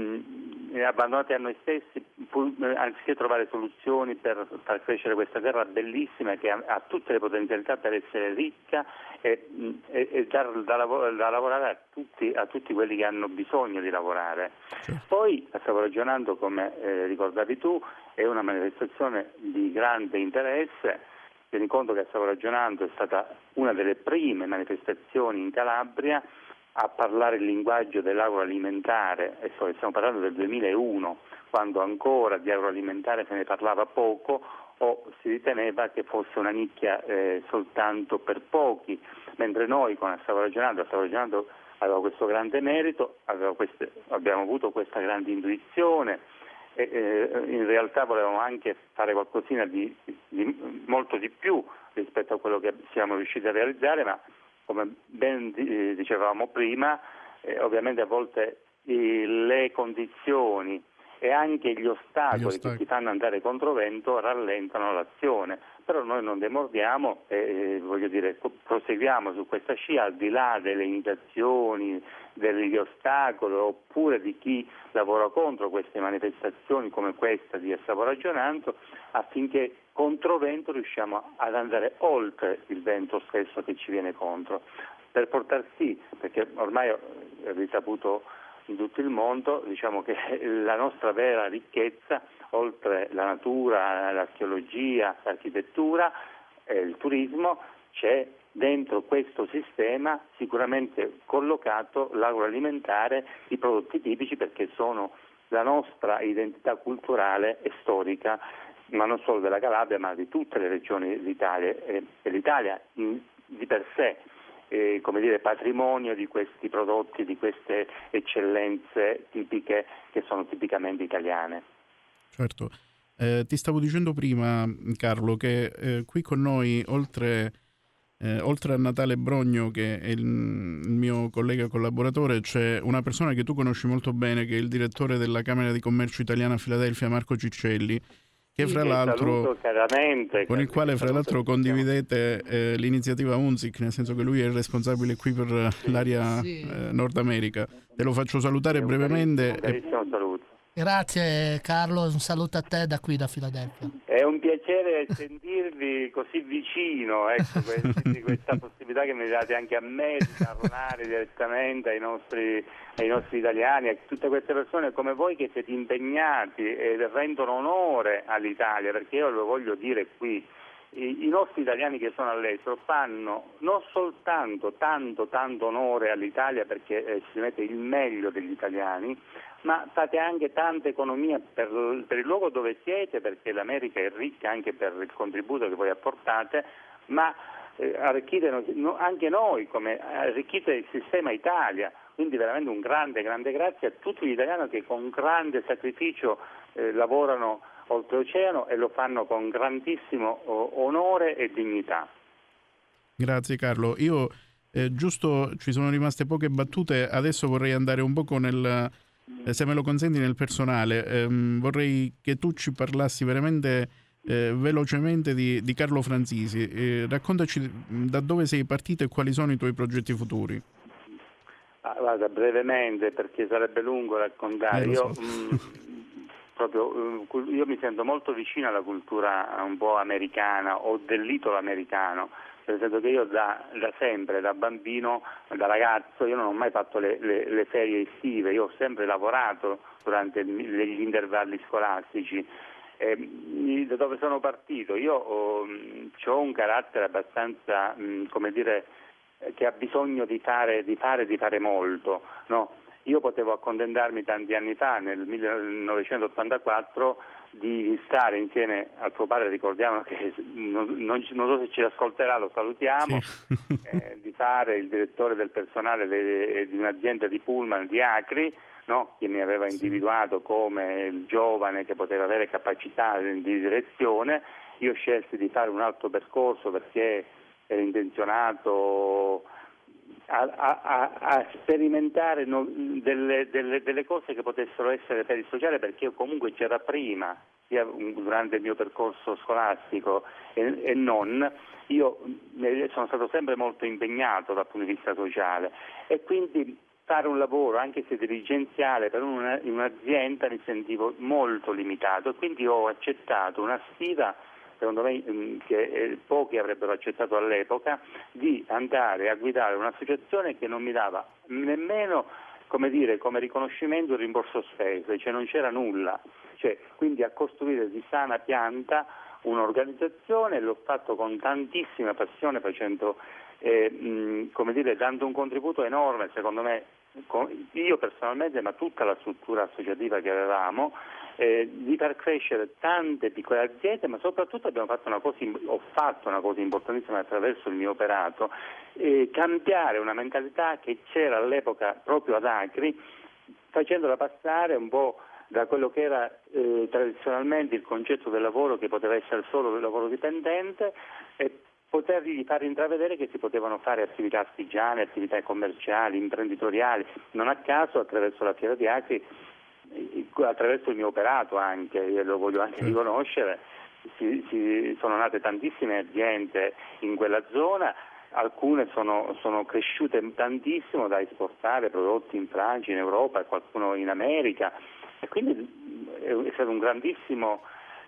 Speaker 10: mh, abbandonati a noi stessi, pur, anziché trovare soluzioni per far crescere questa terra bellissima che ha, ha tutte le potenzialità per essere ricca e, e, e dar da, lav- da lavorare a tutti, a tutti quelli che hanno bisogno di lavorare. Poi, stavo ragionando, come eh, ricordavi tu, è una manifestazione di grande interesse. Tieni conto che stavo ragionando, è stata una delle prime manifestazioni in Calabria a parlare il linguaggio dell'agroalimentare, e stiamo parlando del duemilauno, quando ancora di agroalimentare se ne parlava poco o si riteneva che fosse una nicchia eh, soltanto per pochi, mentre noi, quando stavo ragionando, stavo ragionando aveva questo grande merito, aveva queste, abbiamo avuto questa grande intuizione, e eh, in realtà volevamo anche fare qualcosina di, di molto di più rispetto a quello che siamo riusciti a realizzare, ma come ben dicevamo prima, eh, ovviamente a volte eh, le condizioni e anche gli ostacoli, gli ostacoli che ti fanno andare controvento rallentano l'azione, però noi non demordiamo e eh, voglio dire proseguiamo su questa scia, al di là delle limitazioni, degli ostacoli oppure di chi lavora contro queste manifestazioni come questa di Assapo Ragionando, affinché controvento riusciamo ad andare oltre il vento stesso che ci viene contro, per portar sì, perché ormai è risaputo in tutto il mondo, diciamo che la nostra vera ricchezza, oltre la natura, l'archeologia, l'architettura e il turismo, c'è dentro questo sistema sicuramente collocato l'agroalimentare, i prodotti tipici, perché sono la nostra identità culturale e storica, ma non solo della Calabria, ma di tutte le regioni d'Italia, e, e l'Italia in, di per sé eh, come dire, patrimonio di questi prodotti, di queste eccellenze tipiche che sono tipicamente italiane.
Speaker 1: Certo, eh, ti stavo dicendo prima, Carlo, che eh, qui con noi, oltre, eh, oltre a Natale Brogno, che è il, il mio collega e collaboratore, c'è una persona che tu conosci molto bene, che è il direttore della Camera di Commercio Italiana a Filadelfia, Marco Ciccelli, che fra
Speaker 10: Sì,
Speaker 1: l'altro
Speaker 10: caramente,
Speaker 1: con il quale fra l'altro condividete eh, l'iniziativa Unzic, nel senso che lui è il responsabile qui per sì, l'area sì. eh, Nord America. Te lo faccio salutare un brevemente.
Speaker 10: Un carissimo e... saluto.
Speaker 2: Grazie Carlo, un saluto a te da qui, da Filadelfia.
Speaker 10: È un piacere sentirvi così vicino, ecco, questi, questa possibilità che mi date anche a me di parlare direttamente ai nostri, ai nostri italiani, a tutte queste persone come voi che siete impegnati e rendono onore all'Italia, perché io lo voglio dire qui, i, i nostri italiani che sono all'estero fanno non soltanto tanto tanto onore all'Italia perché eh, si mette il meglio degli italiani, ma fate anche tanta economia per, per il luogo dove siete, perché l'America è ricca anche per il contributo che voi apportate, ma eh, arricchite no, anche noi, come arricchite il sistema Italia. Quindi veramente un grande, grande grazie a tutti gli italiani che con grande sacrificio eh, lavorano oltreoceano e lo fanno con grandissimo oh, onore e dignità.
Speaker 1: Grazie Carlo. Io eh, giusto ci sono rimaste poche battute, adesso vorrei andare un poco nel, eh, se me lo consenti, nel personale. Eh, vorrei che tu ci parlassi veramente eh, velocemente di, di Carlo Franzisi. Eh, raccontaci da dove sei partito e quali sono i tuoi progetti futuri.
Speaker 10: Ah, guarda, brevemente, perché sarebbe lungo raccontare.
Speaker 1: Eh,
Speaker 10: io,
Speaker 1: so.
Speaker 10: mh, proprio, io mi sento molto vicino alla cultura un po' americana o dell'italo americano, nel senso che io da, da sempre, da bambino, da ragazzo, io non ho mai fatto le, le, le ferie estive, io ho sempre lavorato durante gli intervalli scolastici. Eh, da dove sono partito? Io ho, ho un carattere abbastanza, mh, come dire, che ha bisogno di fare, di fare, di fare molto, no? Io potevo accontentarmi tanti anni fa, nel millenovecentottantaquattro, di stare insieme a tuo padre, ricordiamo che non, non, non so se ci ascolterà, lo salutiamo, sì. eh, di fare il direttore del personale de, di un'azienda di Pullman di Acri, no? Che mi aveva individuato come il giovane che poteva avere capacità di direzione. Io scelsi di fare un altro percorso perché ero intenzionato a, a, a sperimentare no, delle, delle, delle cose che potessero essere per il sociale, perché comunque c'era prima, sia durante il mio percorso scolastico e, e non, io sono stato sempre molto impegnato dal punto di vista sociale e quindi fare un lavoro anche se dirigenziale per una, in un'azienda mi sentivo molto limitato e quindi ho accettato una sfida, secondo me che pochi avrebbero accettato all'epoca, di andare a guidare un'associazione che non mi dava nemmeno, come dire, come riconoscimento il rimborso spese, cioè non c'era nulla, cioè, quindi a costruire di sana pianta un'organizzazione, l'ho fatto con tantissima passione, facendo eh, mh, come dire, dando un contributo enorme, secondo me, io personalmente, ma tutta la struttura associativa che avevamo, eh, di far crescere tante piccole aziende, ma soprattutto abbiamo fatto una cosa, ho fatto una cosa importantissima attraverso il mio operato, eh, cambiare una mentalità che c'era all'epoca proprio ad Acri, facendola passare un po' da quello che era eh, tradizionalmente il concetto del lavoro, che poteva essere solo il lavoro dipendente, e potergli far intravedere che si potevano fare attività artigiane, attività commerciali, imprenditoriali. Non a caso attraverso la Fiera di Acri, attraverso il mio operato anche, io lo voglio anche riconoscere, si, si, sono nate tantissime aziende in quella zona, alcune sono, sono cresciute tantissimo da esportare prodotti in Francia, in Europa e qualcuno in America, e quindi è stato un grandissimo,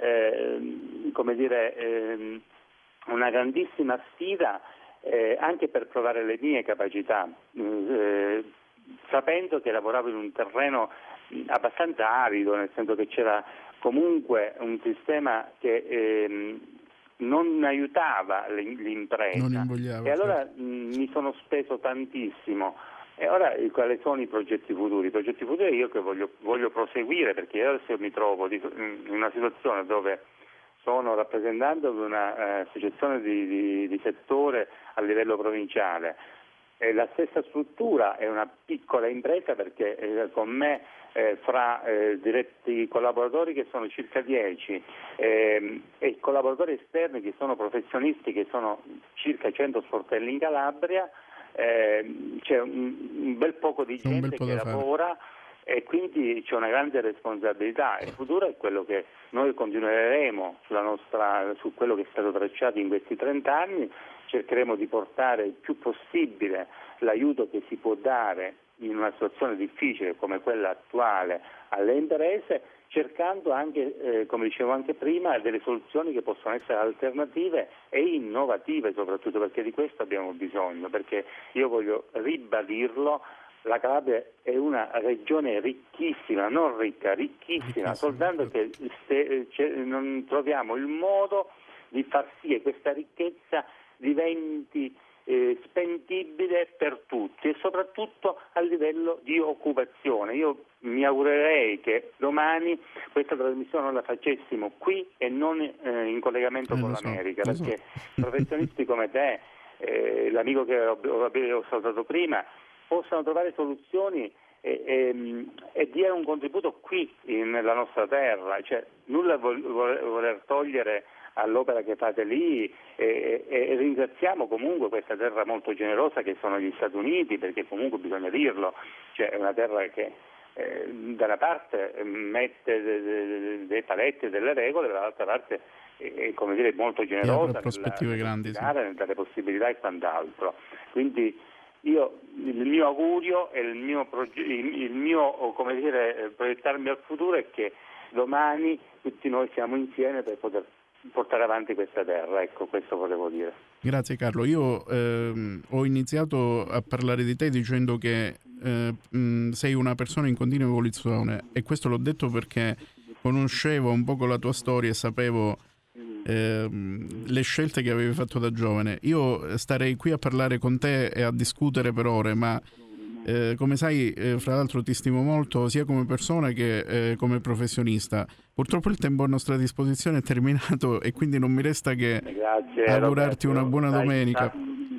Speaker 10: eh, come dire, eh, una grandissima sfida eh, anche per provare le mie capacità, eh, sapendo che lavoravo in un terreno abbastanza arido, nel senso che c'era comunque un sistema che eh, non aiutava l'impresa,
Speaker 1: non invogliava,
Speaker 10: e allora
Speaker 1: certo.
Speaker 10: mh, mi sono speso tantissimo. E ora quali sono i progetti futuri? I progetti futuri io che voglio, voglio proseguire, perché adesso mi trovo di, in una situazione dove sono rappresentante di un'associazione uh, di, di, di settore a livello provinciale. E la stessa struttura è una piccola impresa, perché eh, con me eh, fra eh, diretti collaboratori che sono circa dieci eh, e collaboratori esterni che sono professionisti, che sono circa cento sportelli in Calabria, eh, c'è un, un bel poco di gente che lavora e quindi c'è una grande responsabilità. Il futuro è quello che noi continueremo sulla nostra, su quello che è stato tracciato in questi trenta anni. Cercheremo di portare il più possibile l'aiuto che si può dare in una situazione difficile come quella attuale alle imprese, cercando anche, eh, come dicevo anche prima, delle soluzioni che possono essere alternative e innovative, soprattutto perché di questo abbiamo bisogno, perché io voglio ribadirlo, la Calabria è una regione ricchissima, non ricca, ricchissima, soltanto che se, cioè, non troviamo il modo di far sì che questa ricchezza diventi eh, spendibile per tutti e soprattutto a livello di occupazione. Io mi augurerei che domani questa trasmissione non la facessimo qui e non eh, in collegamento
Speaker 1: eh,
Speaker 10: con
Speaker 1: so,
Speaker 10: l'America,
Speaker 1: so.
Speaker 10: perché professionisti come te, eh, l'amico che ho, ho, ho salutato prima, possano trovare soluzioni e, e, e dire un contributo qui in, nella nostra terra, cioè nulla vol, vol, voler togliere all'opera che fate lì e, e, e ringraziamo comunque questa terra molto generosa che sono gli Stati Uniti, perché comunque bisogna dirlo, cioè è una terra che eh, da una parte mette dei de, de paletti e delle regole, dall'altra parte è, come dire, molto generosa,
Speaker 1: prospettive
Speaker 10: nella,
Speaker 1: grandi, sì.
Speaker 10: dalle possibilità e quant'altro. Quindi io, il mio augurio e il mio, proge- il mio come dire, proiettarmi al futuro è che domani tutti noi siamo insieme per poter portare avanti questa terra, ecco, questo volevo dire.
Speaker 1: Grazie Carlo, io ehm, ho iniziato a parlare di te dicendo che eh, mh, sei una persona in continua evoluzione e questo l'ho detto perché conoscevo un poco la tua storia e sapevo ehm, le scelte che avevi fatto da giovane. Io starei qui a parlare con te e a discutere per ore, ma Eh, come sai, eh, fra l'altro ti stimo molto sia come persona che eh, come professionista. Purtroppo il tempo a nostra disposizione è terminato e quindi non mi resta che
Speaker 10: Grazie,
Speaker 1: augurarti
Speaker 10: Roberto.
Speaker 1: una buona
Speaker 10: sai,
Speaker 1: domenica.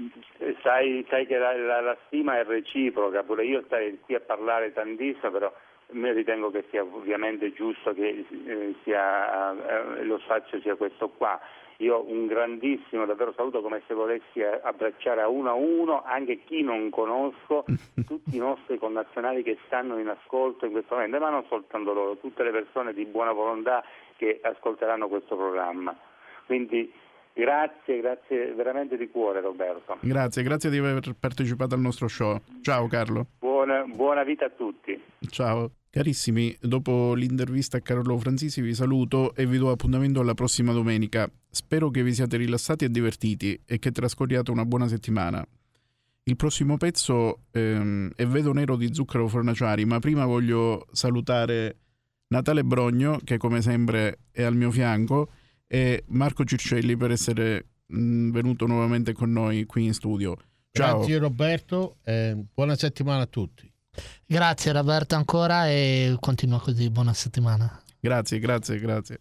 Speaker 10: Sai, sai che la, la, la stima è reciproca, pure io starei qui a parlare tantissimo, però ritengo che sia ovviamente giusto che eh, sia, eh, lo spazio sia questo qua. Io un grandissimo davvero saluto, come se volessi abbracciare a uno a uno anche chi non conosco, tutti i nostri connazionali che stanno in ascolto in questo momento, ma non soltanto loro, tutte le persone di buona volontà che ascolteranno questo programma. Quindi grazie, grazie veramente di cuore Roberto.
Speaker 1: Grazie, grazie di aver partecipato al nostro show. Ciao Carlo.
Speaker 10: Buona, buona vita a tutti.
Speaker 1: Ciao. Carissimi, dopo l'intervista a Carlo Franzisi vi saluto e vi do appuntamento alla prossima domenica. Spero che vi siate rilassati e divertiti e che trascorriate una buona settimana. Il prossimo pezzo ehm, è Vedo Nero di Zucchero Fornaciari, ma prima voglio salutare Natale Brogno, che come sempre è al mio fianco, e Marco Circelli per essere mh, venuto nuovamente con noi qui in studio. Ciao.
Speaker 11: Grazie Roberto, e buona settimana a tutti.
Speaker 2: Grazie Roberto ancora e continua così, buona settimana.
Speaker 1: Grazie, grazie, grazie.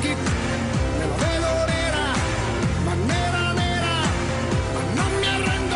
Speaker 9: Nella vedo nera, ma nera nera, ma non mi arrendo.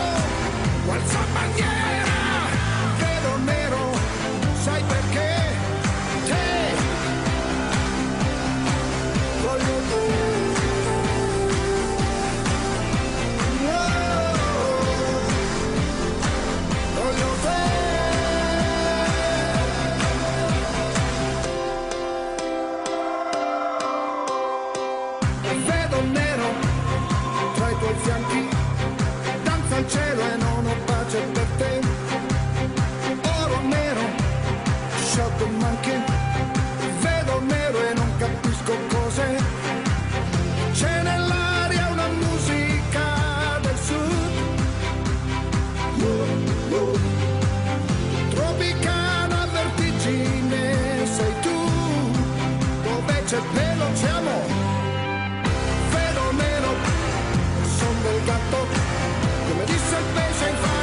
Speaker 9: ricatto, come disse il pesce in faccia.